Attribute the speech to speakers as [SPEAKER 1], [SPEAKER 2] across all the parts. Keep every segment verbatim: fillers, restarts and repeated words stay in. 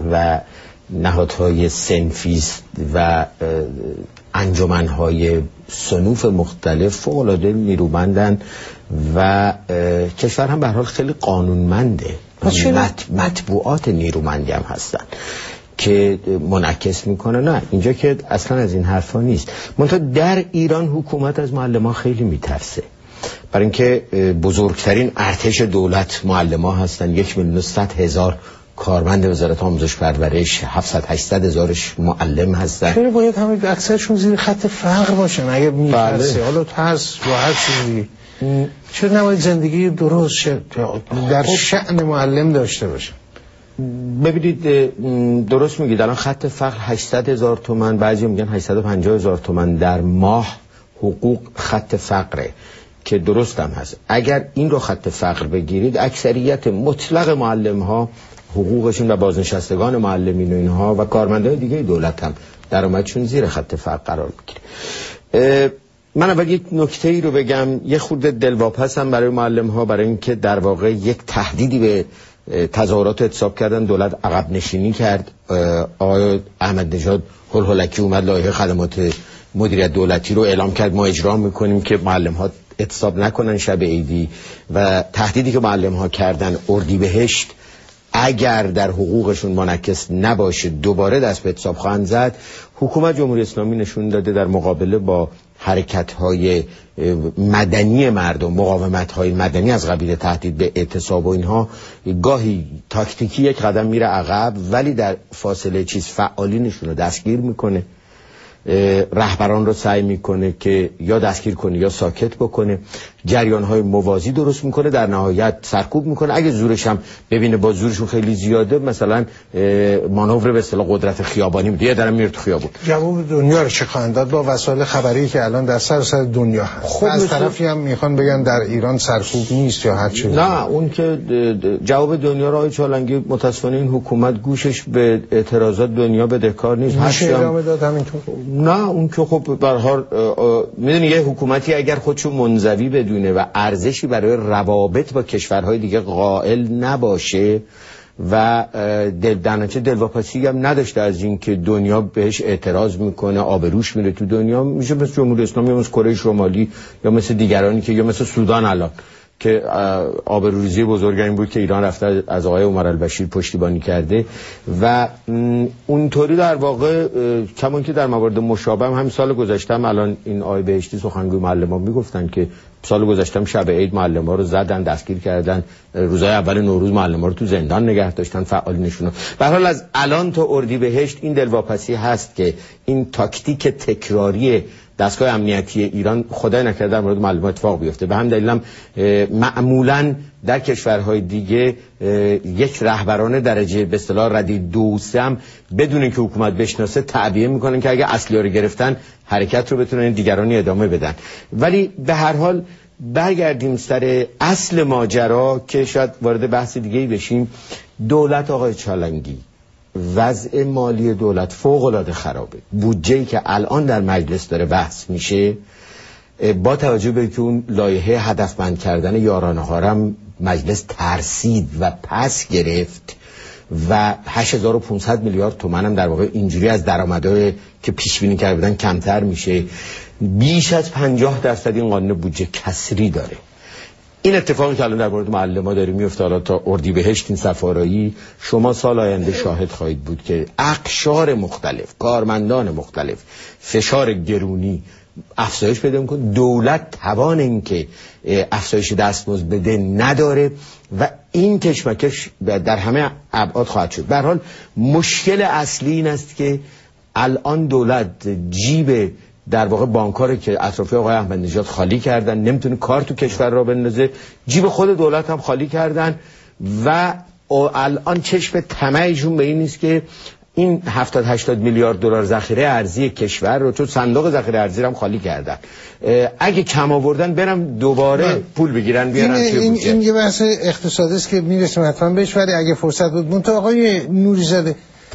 [SPEAKER 1] و نهادهای صنفی و انجمنهای صنوف مختلف فوق‌العاده نیرومندن و کشور هم به هر حال خیلی قانونمنده، مط... مطبوعات نیرومندی هم هستن که منعکس میکنه. نه اینجا که اصلا از این حرفا نیست. منتها در ایران حکومت از معلمان خیلی میترسه، برای اینکه بزرگترین ارتش دولت معلمان هستن. یک میلیون و صد هزار کارمند وزارت آموزش پرورش، هفتصد هشتصد هزارش معلم هستن.
[SPEAKER 2] چرا باید همه اکثرشون زیر خط فقر باشن؟ اگه میترسه حالا ترس و هر چیزی، چرا نباید زندگی درست شد در شأن معلم داشته باشه؟
[SPEAKER 1] ببینید درست میگید، الان خط فقر هشتصد هزار تومان، بعضی میگن هشتصد و پنجاه هزار تومان در ماه حقوق خط فقره که درست هم هست. اگر این رو خط فقر بگیرید، اکثریت مطلق معلم ها حقوقشون و بازنشستگان معلمین و اینها و کارمندان دیگه دولت هم درآمدشون زیر خط فقر قرار بگیره. من اول یک نکته ای رو بگم، یه خورده دلواپسم برای معلم ها، برای اینکه در واقع یک تهدیدی به تظاهرات اعتصاب کردن، دولت عقب نشینی کرد. آقای احمد نژاد هول هولکی اومد لایحه خدمات مدیریت دولتی رو اعلام کرد، ما اجرا میکنیم که معلم ها اعتصاب نکنن شب عیدی، و تهدیدی که معلم ها کردن اردیبهشت اگر در حقوقشون منعکس نباشه دوباره دست به اعتصاب خواهند زد. حکومت جمهوری اسلامی نشون داده در مقابله با حرکت‌های مدنی مردم، مقاومت‌های مدنی از قبیل تهدید به اعتصاب و اینها، گاهی تاکتیکی یک قدم میره عقب، ولی در فاصله چیز فعالینشون رو دستگیر میکنه، رهبران رو سعی میکنه که یا دستگیر کنه یا ساکت بکنه، جریان‌های موازی درست میکنه، در نهایت سرکوب میکنه. اگه زورش هم ببینه با زورشون خیلی زیاده، مثلا مانور به اصطلاح قدرت خیابانی میده، یه درم میره تو خیابون.
[SPEAKER 2] جواب دنیا رو چه خواهند داد با وسایل خبری که الان در سراسر دنیا هست؟ خب از طرفی هم میخوان بگن در ایران سرکوب نیست یا هر چیزی.
[SPEAKER 1] نه، اون که جواب دنیا رو آقای چالنگی متاسفانه این حکومت گوشش به اعتراضات دنیا بدهکار نیست.
[SPEAKER 2] میشه ادامه داد همینطور؟
[SPEAKER 1] نه، اون که خب به هر حال میدونی یه حکومتی اگر خودشو منزوی بدونه و ارزشی برای روابط با کشورهای دیگه قائل نباشه و دل دانچه دلواپسی هم نداشته از این که دنیا بهش اعتراض میکنه، آبروش میره تو دنیا، میشه مثل جمهوری اسلامی یا مثل کره شمالی یا مثل دیگرانی که یا مثل سودان الان که آبروریزی بزرگ این بود که ایران رفته از آقای عمر البشیر پشتیبانی کرده و اونطوری در واقع کمان که در موارد مشابه هم همین سال گذشته هم الان این آقای بهشتی سخنگوی معلمان میگفتن که سال گذشته شب عید معلمان رو زدن، دستگیر کردن، روزهای اول نوروز معلمان رو تو زندان نگه داشتن، فعالینشون رو. به هر حال از الان تا اردیبهشت این دلواپسی هست که این تاکتیک تکراری دستگاه امنیتی ایران خدای نکرده در مورد معلمان اتفاق بیفته. به هم دلیلم معمولا در کشورهای دیگه یک رهبران درجه به اصطلاح ردی دو سم بدون اینکه حکومت بشناسه تعبیه میکنن که اگه اصلی رو گرفتن حرکت رو بتونن دیگرانی ادامه بدن. ولی به هر حال برگردیم سر اصل ماجرا که شاید وارد بحث دیگه‌ای بشیم. دولت آقای چالنگی، وضع مالی دولت فوق‌العاده خرابه. بودجه‌ای که الان در مجلس داره بحث میشه، با توجه به که اون لایحه هدفمند کردن یارانه ها هم مجلس ترسید و پس گرفت و هشت هزار و پانصد میلیارد تومان هم در واقع اینجوری از درآمدهای که پیش بینی کرده بودن کمتر میشه. بیش از پنجاه درصد این قانون بودجه کسری داره. این اتفاقی که الان در مورد معلم‌ها داره میفته، حالا تا اردیبهشت این سفارایی، شما سال آینده شاهد خواهید بود که اقشار مختلف، کارمندان مختلف، فشار گرونی افزایش پیدا میکنه. دولت توان این که افزایش دستمزد بده نداره و این کشمکش در همه ابعاد خواهد شد. به هر حال مشکل اصلی این است که الان دولت جیب در واقع بانک‌ها که اطرافی آقای احمد نژاد خالی کردن، نمیتونه کار تو کشور را بندازه، جیب خود دولت هم خالی کردن و الان چشم طمعشون به این نیست که این هفتاد هشتاد میلیارد دلار ذخیره ارزی کشور رو، تو صندوق ذخیره ارزی هم خالی کردن، اگه کم آوردن برن دوباره نه. پول بگیرن بیارن
[SPEAKER 2] این,
[SPEAKER 1] توی
[SPEAKER 2] این,
[SPEAKER 1] بودجه.
[SPEAKER 2] این یه بحث اقتصادی است که میرسیم حتما بهش، ولی اگه فرصت بود منتها آقای نوری‌زاده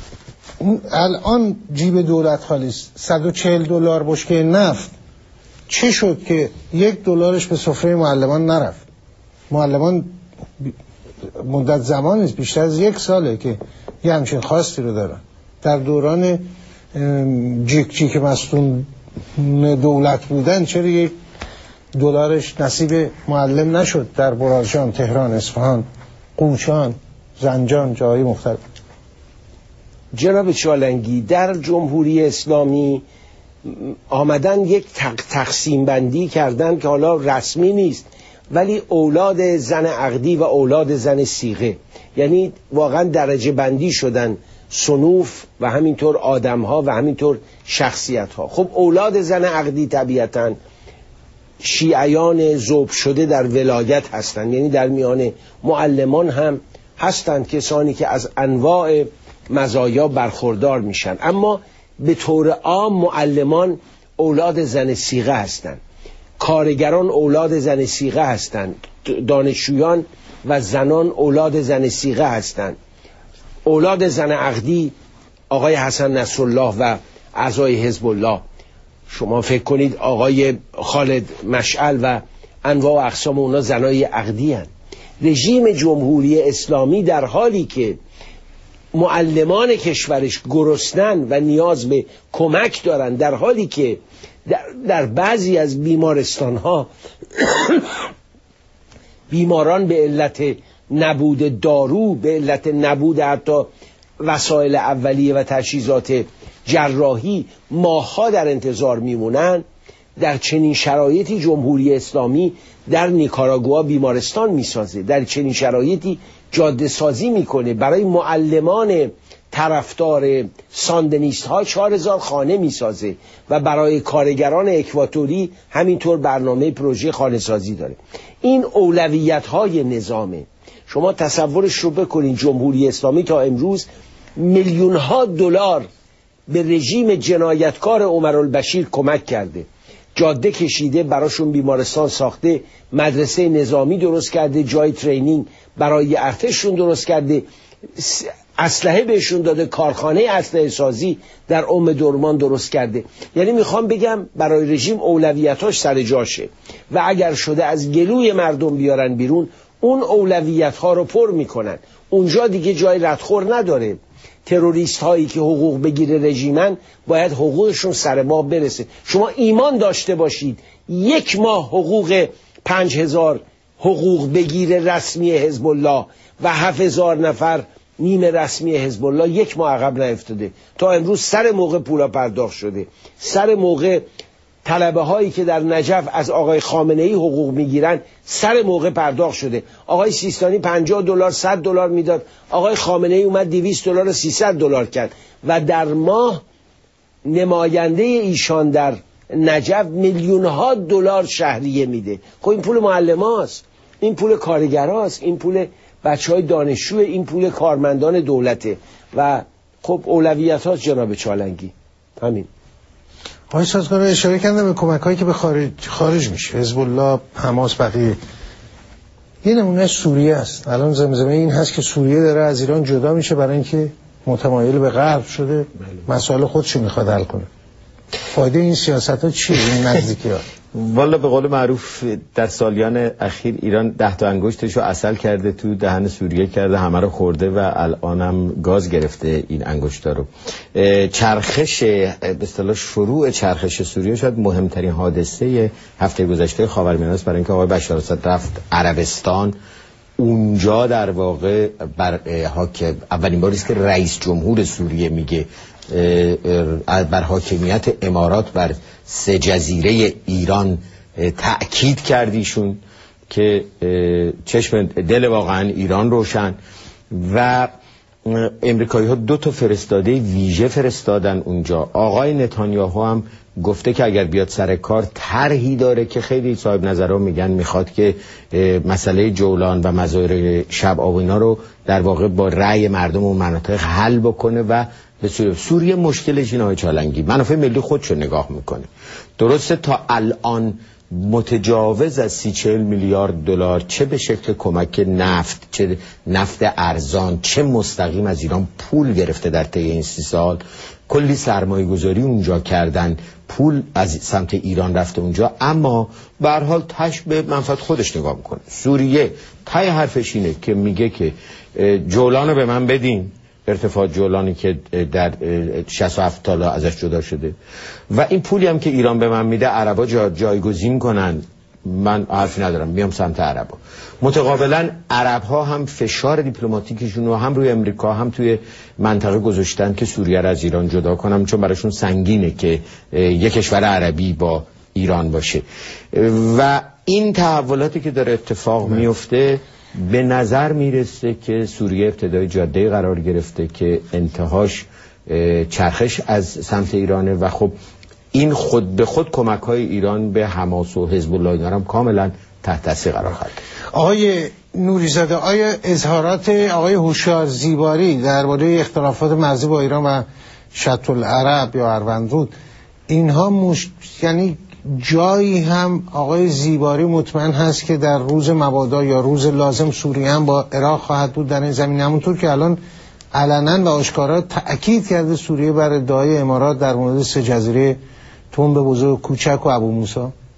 [SPEAKER 2] الان جیب دولت خالی است، صد و چهل دلار بشکه نفت چه شد که یک دلارش به سفره معلمان نرفت؟ معلمان مدت زمان نیست، بیشتر از یک ساله که یه همچین خواستی رو دارن. در دوران جیک جیک مستون دولت بودن چرا یک دلارش نصیب معلم نشد در برازجان، تهران، اصفهان، قوچان، زنجان، جایی مختلف؟
[SPEAKER 3] جناب چالنگی، در جمهوری اسلامی آمدن یک تقسیم بندی کردن که حالا رسمی نیست، ولی اولاد زن عقدی و اولاد زن صیغه، یعنی واقعا درجه بندی شدن صنوف و همینطور آدمها و همینطور شخصیتها. خب اولاد زن عقدی طبیعتاً شیعیان ذوب شده در ولایت هستند، یعنی در میان معلمان هم هستند کسانی که از انواع مزایا برخوردار میشن، اما به طور عام معلمان اولاد زن صیغه هستند، کارگران اولاد زن صیغه هستند، دانشجویان و زنان اولاد زن صیغه هستند. اولاد زن عقدی آقای حسن نصرالله و اعضای حزب الله، شما فکر کنید آقای خالد مشعل و انواع و اقسام اونا زنای عقدی هستند. رژیم جمهوری اسلامی در حالی که معلمان کشورش گرسنن و نیاز به کمک دارن، در حالی که در, در بعضی از بیمارستان ها بیماران به علت نبود دارو، به علت نبود حتی وسایل اولیه و تجهیزات جراحی ماه‌ها در انتظار میمونن، در چنین شرایطی جمهوری اسلامی در نیکاراگوآ بیمارستان میسازه، در چنین شرایطی جاده سازی میکنه، برای معلمان طرفدار ساندنیست ها چهار هزار خانه میسازه و برای کارگران اکواتوری همینطور برنامه پروژه خانه سازی داره. این اولویت های نظامه. شما تصورش رو بکنید، جمهوری اسلامی تا امروز میلیون ها دلار به رژیم جنایتکار عمرالبشیر کمک کرده، جاده کشیده، براشون بیمارستان ساخته، مدرسه نظامی درست کرده، جای ترینینگ برای ارتششون درست کرده، اسلحه بهشون داده، کارخانه اسلحه سازی در ام درمان درست کرده. یعنی میخوام بگم برای رژیم اولویتاش سر جاشه و اگر شده از گلوی مردم بیارن بیرون، اون اولویت ها رو پر میکنن، اونجا دیگه جای ردخور نداره. تروریست هایی که حقوق بگیره رژیمن باید حقوقشون سر ماه برسه. شما ایمان داشته باشید یک ماه حقوق پنج هزار حقوق بگیره رسمی حزب الله و هفت هزار نفر نیمه رسمی حزب الله یک ماه عقب نیفتاده. تا امروز سر موقع پولا پرداخت شده، سر موقع طلبه هایی که در نجف از آقای خامنه ای حقوق میگیرن سر موقع پرداخت شده. آقای سیستانی پنجاه دلار صد دلار میداد، آقای خامنه ای اومد دویست دلار و سیصد دلار کرد و در ماه نماینده ایشان در نجف میلیون ها دلار شهریه میده. خب این پول معلماست، این پول کارگراست، این پول بچهای دانشجو، این پول کارمندان دولته و خب اولویت هاست جناب چالنگی. همین.
[SPEAKER 2] آقای سازگار اشاره کردم به کمک هایی که به خارج خارج میشه، حزب الله، حماس، بقیه. یه نمونه سوریه است. الان زمزمه این هست که سوریه داره از ایران جدا میشه برای اینکه متمایل به غرب شده، مسائل خودشو میخواد حل کنه. فایده این سیاست ها چیه این نزدیکی ها؟
[SPEAKER 1] والا به قول معروف در سالیان اخیر ایران ده تا انگشتشو عسل کرده تو دهن سوریه کرده، همه رو خورده و الانم گاز گرفته این انگشتا رو. چرخش به اصطلاح شروع چرخش سوریه شاید مهمترین حادثه هفته گذشته خاورمیانه است، برای اینکه آقای بشار الاسد رفت عربستان، اونجا در واقع بر حاکم اولین باری است که رئیس جمهور سوریه میگه بر حاکمیت امارات بر سه جزیره ایران تأکید کردیشون که چشم دل واقعا ایران روشن. و امریکایی ها دو تا فرستاده ویژه فرستادن اونجا. آقای نتانیاهو هم گفته که اگر بیاد سر کار طرحی داره که خیلی صاحب نظرها میگن میخواد که مسئله جولان و مزارع شب آب اینا رو در واقع با رأی مردم و مناطق حل بکنه و به سوریه. سوریه مشکلش اینه های چالنگی، منافع ملی خودشو نگاه میکنه. درسته تا الان متجاوز از سی چهل میلیارد دلار چه به شکل کمک نفت، چه نفت ارزان، چه مستقیم از ایران پول گرفته در طی این سی سال. کلی سرمایه گذاری اونجا کردن، پول از سمت ایران رفته اونجا، اما به هر حال تش به منفعت خودش نگاه میکنه. سوریه تای حرفش اینه که میگه که جولانو به من بدین، ارتفاع جولانی که در شصت و هفت تالا ازش جدا شده و این پولی هم که ایران به من میده عربا جا جایگزین کنن، من حرفی ندارم، میام سمت عربا. متقابلا عرب ها هم فشار دیپلماتیکشون رو هم روی امریکا هم توی منطقه گذاشتن که سوریه رو از ایران جدا کنم، چون براشون سنگینه که یک کشور عربی با ایران باشه. و این تحولاتی که داره اتفاق میفته به نظر میرسه که سوریه ابتدای جاده قرار گرفته که انتهاش چرخش از سمت ایرانه و خب این خود به خود کمک های ایران به حماس و حزب الله اینا هم کاملا تحت تاثیر قرار خواهد.
[SPEAKER 2] آقای نوریزاده، آیا اظهارات آقای هوشیار زیباری درباره اختلافات مرزی با ایران و شط العرب یا اروندرود اینها مش... یعنی جایی هم آقای زیباری مطمئن هست که در روز مبادا یا روز لازم سوریه هم با عراق خواهد بود در این زمین، همونطور که الان علنا و آشکارا تأکید کرده سوریه بر ادعای امارات در مورد سه جزیره تنب بزرگ کوچک و ابو موسی؟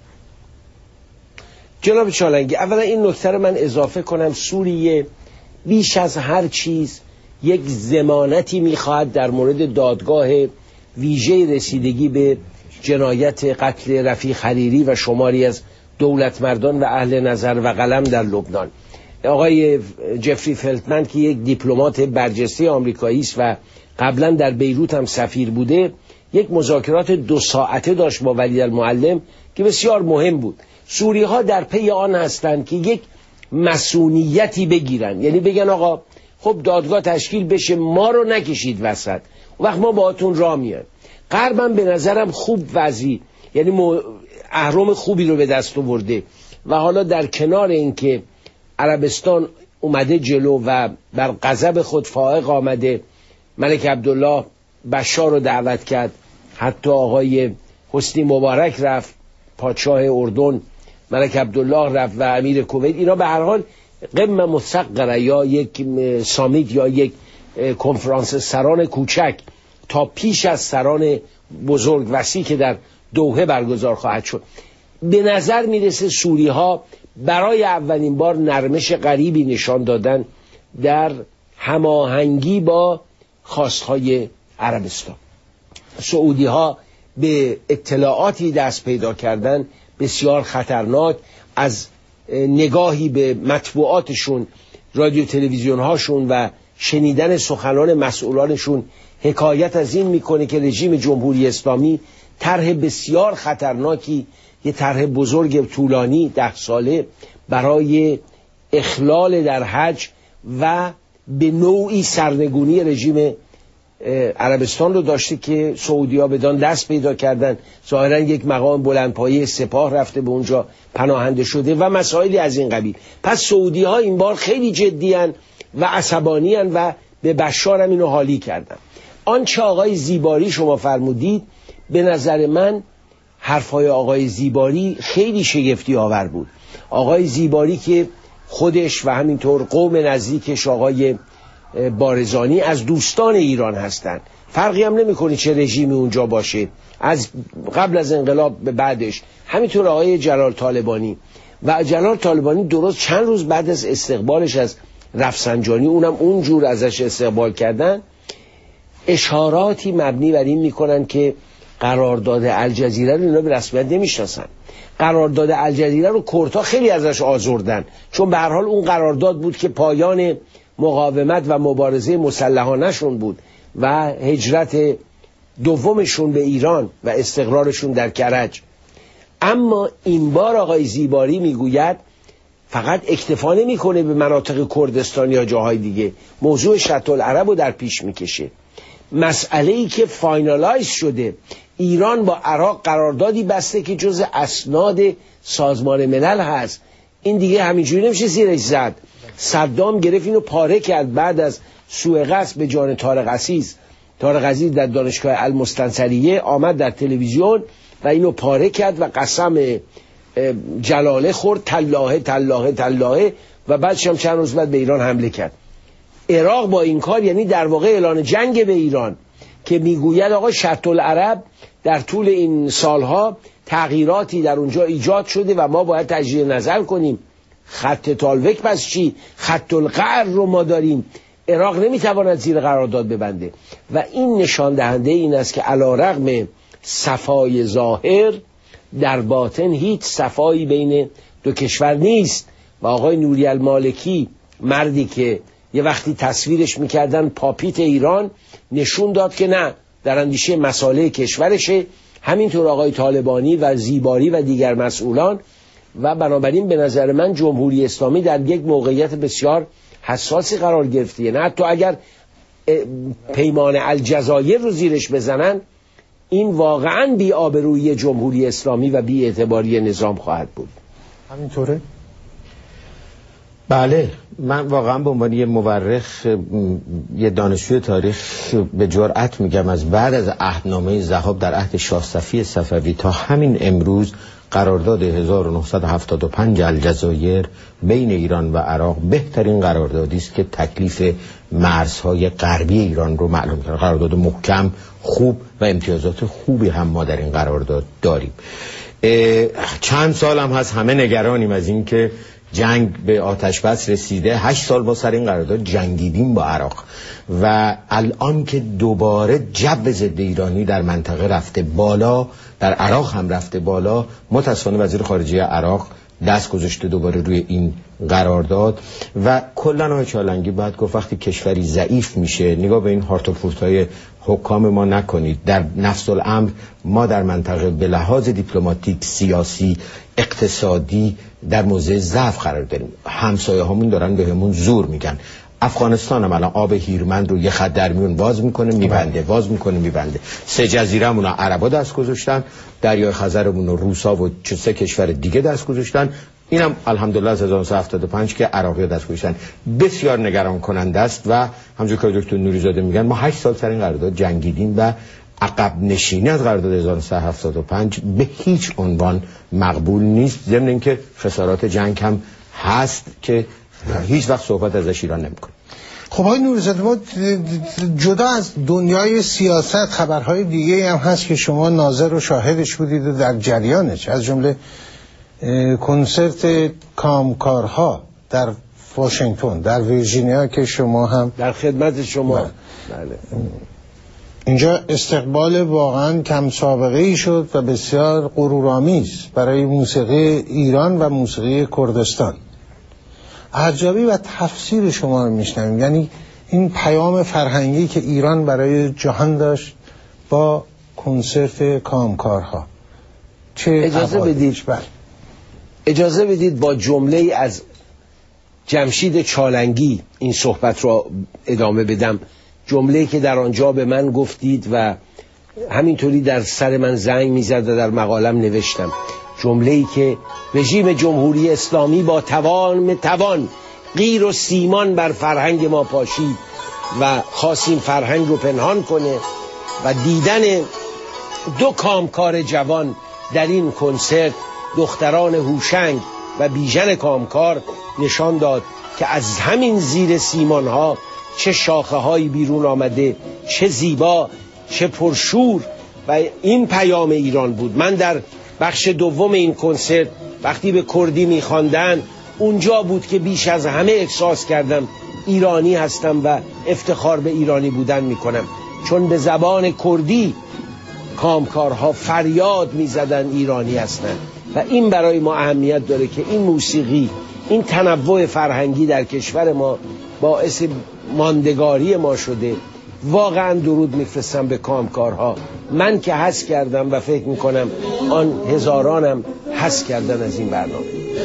[SPEAKER 3] جناب چالنگی، اولا این نکته رو من اضافه کنم، سوریه بیش از هر چیز یک ضمانتی میخواهد در مورد دادگاه ویژه رسیدگی به جنایت قتل رفیق حریری و شماری از دولتمردان و اهل نظر و قلم در لبنان. آقای جفری فلتمن که یک دیپلمات برجسته آمریکایی است و قبلا در بیروت هم سفیر بوده، یک مذاکرات دو ساعته داشت با ولیدالمعلم که بسیار مهم بود. سوری ها در پی آن هستند که یک مسئولیتی بگیرن، یعنی بگن آقا خب دادگاه تشکیل بشه، ما رو نکشید وسط، وقت ما باهاتون راه میایم. غربم به نظرم خوب وضعی، یعنی اهرم خوبی رو به دست آورده و حالا در کنار اینکه عربستان اومده جلو و بر غضب خود فائق آمده، ملک عبدالله بشار رو دعوت کرد، حتی آقای حسنی مبارک رفت، پادشاه اردن ملک عبدالله رفت و امیر کویت، اینا به هر حال قمه مسقره یا یک سامیت یا یک کنفرانس سران کوچک تا پیش از سران بزرگ وسیع که در دوحه برگزار خواهد شد. به نظر میرسه سوری ها برای اولین بار نرمش غریبی نشان دادن در هماهنگی با خواستهای عربستان. سعودی ها به اطلاعاتی دست پیدا کردن بسیار خطرناک، از نگاهی به مطبوعاتشون، رادیو تلویزیون هاشون و شنیدن سخنان مسئولانشون حکایت از این میکنه که رژیم جمهوری اسلامی طرح بسیار خطرناکی، یه طرح بزرگ طولانی ده ساله برای اخلال در حج و به نوعی سرنگونی رژیم عربستان رو داشته که سعودی ها بدان دست پیدا کردن. ظاهرا یک مقام بلندپایه سپاه رفته به اونجا پناهنده شده و مسائلی از این قبیل. پس سعودی ها این بار خیلی جدی هن و عصبانی هن و به بشار هم اینو حالی کردن. آنچه آقای زیباری شما فرمودید، به نظر من حرفای آقای زیباری خیلی شگفتی آور بود. آقای زیباری که خودش و همینطور قوم نزدیکش آقای بارزانی از دوستان ایران هستند، فرقی هم نمی‌کنه چه رژیمی اونجا باشه، از قبل از انقلاب به بعدش، همینطور آقای جلال طالبانی و جلال طالبانی درست چند روز بعد از استقبالش از رفسنجانی، اونم اونجور ازش استقبال کردن، اشاراتی مبنی بر این میکنن که قرارداد الجزیره رو اینا به رسمیت نمیشناسن. قرارداد الجزیره رو کردها خیلی ازش آزردن، چون به هر حال اون قرارداد بود که پایان مقاومت و مبارزه مسلحانه‌شون بود و هجرت دومشون به ایران و استقرارشون در کرج. اما این بار آقای زیباری میگوید فقط اکتفا نمیکنه به مناطق کردستان یا جاهای دیگه، موضوع شط العرب رو در پیش میکشه. مسئله‌ای که فاینالایز شده، ایران با عراق قراردادی بسته که جز اسناد سازمان ملل هست، این دیگه همینجوری نمیشه زیرش زد. صدام گرفت اینو پاره کرد بعد از سوء قصد به جان طارق عزیز. طارق عزیز در دانشگاه المستنصریه آمد در تلویزیون و اینو پاره کرد و قسم جلاله خورد، تلاهه تلاهه تلاهه، و بعدش هم چند روز بعد به ایران حمله کرد. عراق با این کار یعنی در واقع اعلان جنگ به ایران، که میگوید آقا شط العرب در طول این سالها تغییراتی در اونجا ایجاد شده و ما باید تجدید نظر کنیم. خط تالوک پس چی؟ خط القعر رو ما داریم. عراق نمیتواند زیر قرارداد ببنده و این نشان دهنده این است که علیرغم صفای ظاهر در باطن هیچ صفایی بین دو کشور نیست و آقای نوری المالکی، مردی که یه وقتی تصویرش میکردن پاپیت ایران، نشون داد که نه، در اندیشه مسائل کشورشه. همینطور آقای طالبانی و زیباری و دیگر مسئولان. و بنابراین به نظر من جمهوری اسلامی در یک موقعیت بسیار حساسی قرار گرفته، نه حتی اگر پیمان الجزایر رو زیرش بزنن، این واقعا بی آبرویی جمهوری اسلامی و بی اعتباری نظام خواهد بود.
[SPEAKER 2] همینطوره؟
[SPEAKER 1] بله، من واقعا به عنوان یه مورخ، یه دانشجوی تاریخ به جرئت میگم از بعد از عهدنامه ذهاب در عهد شاه صفی صفوی تا همین امروز قرارداد هزار و نهصد و هفتاد و پنج الجزایر بین ایران و عراق بهترین قراردادی است که تکلیف مرزهای غربی ایران رو معلوم کرد. قرارداد محکم، خوب و امتیازات خوبی هم ما در این قرارداد داریم. چند سال هم هست همه نگرانیم از این که جنگ به آتش بس رسیده. هشت سال با سر این قرارداد جنگیدیم با عراق و الان که دوباره جو ضد ایرانی در منطقه رفته بالا، در عراق هم رفته بالا، متاسفانه وزیر خارجه عراق دست گذاشته دوباره روی این قرارداد و کلا آقای چالنگی باید گفت وقتی کشوری ضعیف میشه، نگاه به این هارت و پورتای حکام ما نکنید. در نفس الامر ما در منطقه به لحاظ دیپلماتیک، سیاسی، اقتصادی در موضع ضعف قرار داریم. همسایه هامون دارن بهمون زور میگن. افغانستان هم الان آب هیرمند رو یه خط در میون باز میکنه میبنده، باز میکنه میبنده. سه جزیره همون عربا دست گذاشتن، دریای خزرمون و روسا و چه سه کشور دیگه دست گذاشتن. اینم الحمدلله از هزار و نهصد و هفتاد و پنج که عراقی دست گذاشتن. بسیار نگران کننده است و همونجور که دکتر نوریزاده میگن ما هشت سال سر این قرارداد جنگیدیم و عقب نشینی از قرارداد هزار و نهصد و هفتاد و پنج به هیچ عنوان مقبول نیست. ضمن اینکه خسارات جنگ هم هست که هیچ وقت صحبت ازش ایران نمیکنه.
[SPEAKER 2] خب آقای نوریزاده، ما جدا از دنیای سیاست خبرهای دیگه هم هست که شما ناظر و شاهدش بودید و در جریانش، از جمله کنسرت کامکارها در واشنگتن، در ویرجینیا که شما هم
[SPEAKER 3] در خدمت شما. بله.
[SPEAKER 2] اینجا استقبال واقعا کم سابقه ای شد و بسیار غرورآمیز برای موسیقی ایران و موسیقی کردستان. ارزیابی و تفسیر شما رو میشنویم، یعنی این پیام فرهنگی که ایران برای جهان داشت با کنسرت کامکارها. چه
[SPEAKER 3] اجازه بدید بر. اجازه بدید با جمله از جمشید چالنگی این صحبت رو ادامه بدم. جمله‌ای که در آنجا به من گفتید و همینطوری در سر من زنگ میزد و در مقالم نوشتم. جمله‌ای که رژیم جمهوری اسلامی با توان توان غیر و سیمان بر فرهنگ ما پاشید و خواستیم فرهنگ رو پنهان کنه و دیدن دو کامکار جوان در این کنسرت، دختران هوشنگ و بیژن کامکار، نشان داد که از همین زیر سیمان ها چه شاخه هایی بیرون آمده، چه زیبا، چه پرشور. و این پیام ایران بود. من در بخش دوم این کنسرت وقتی به کردی میخواندن، اونجا بود که بیش از همه احساس کردم ایرانی هستم و افتخار به ایرانی بودن میکنم، چون به زبان کردی کامکارها فریاد میزدن ایرانی هستن. و این برای ما اهمیت داره که این موسیقی، این تنوع فرهنگی در کشور ما باعث ماندگاری ما شده. واقعا درود میفرستم به کامکارها. من که حس کردم و فکر میکنم آن هزارانم حس کردن از این برنامه.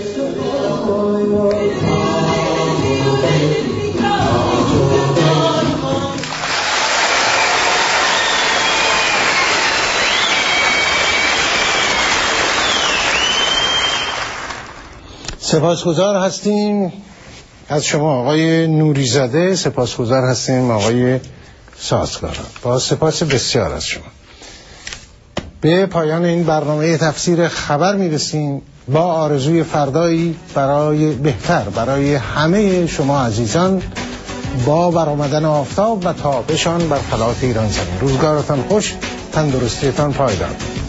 [SPEAKER 2] سپاسگزار هستیم از شما آقای نوریزاده، سپاسگزار هستیم آقای سازگاران. با سپاس بسیار از شما. به پایان این برنامه تفسیر خبر میرسیم با آرزوی فردایی برای بهتر برای همه شما عزیزان، با برآمدن آفتاب و تابشان بر فلات ایران زمین. روزگارتان خوش، تندرستیتان پایدار.